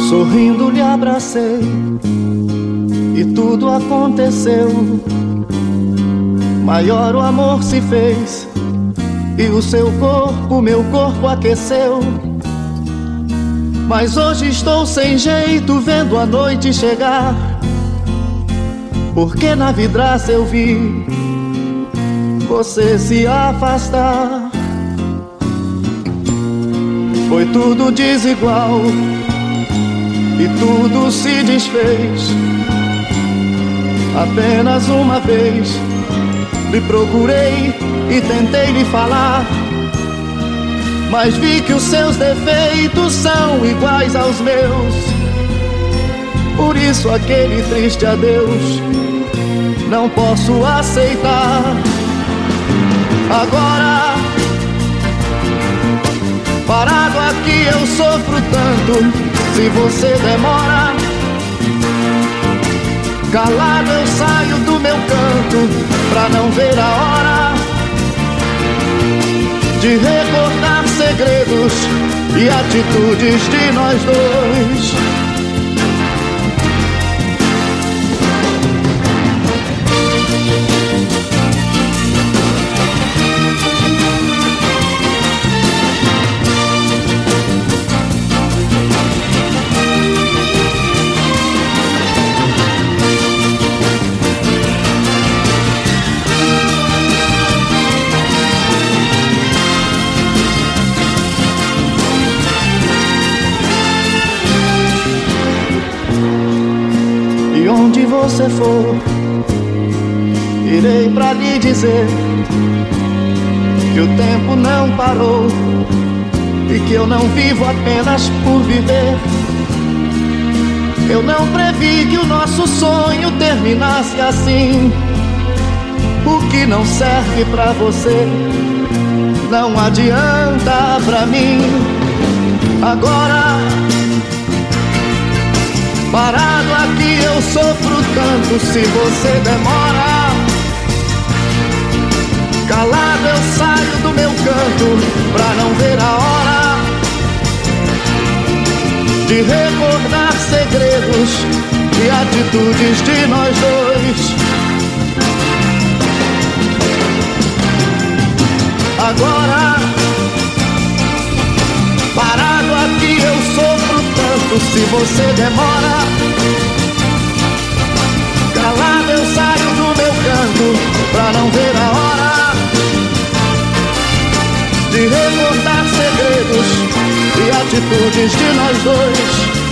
Sorrindo lhe abracei e tudo aconteceu. Maior o amor se fez e o seu corpo, meu corpo aqueceu. Mas hoje estou sem jeito vendo a noite chegar, porque na vidraça eu vi você se afastar. Foi tudo desigual e tudo se desfez. Apenas uma vez lhe procurei e tentei lhe falar, mas vi que os seus defeitos são iguais aos meus. Por isso aquele triste adeus não posso aceitar. Agora, parado aqui eu sofro tanto. Se você demora, calado eu saio do meu canto, pra não ver a hora de recordar segredos e atitudes de nós dois. Onde você for, irei pra lhe dizer que o tempo não parou e que eu não vivo apenas por viver. Eu não previ que o nosso sonho terminasse assim. O que não serve pra você não adianta pra mim. Agora, parado aqui eu sofro tanto. Se você demora, calado eu saio do meu canto, pra não ver a hora de recordar segredos e atitudes de nós dois. Agora, parado aqui eu sofro tanto. Se você demora, calado eu saio do meu canto, pra não ver a hora de recordar segredos e atitudes de nós dois.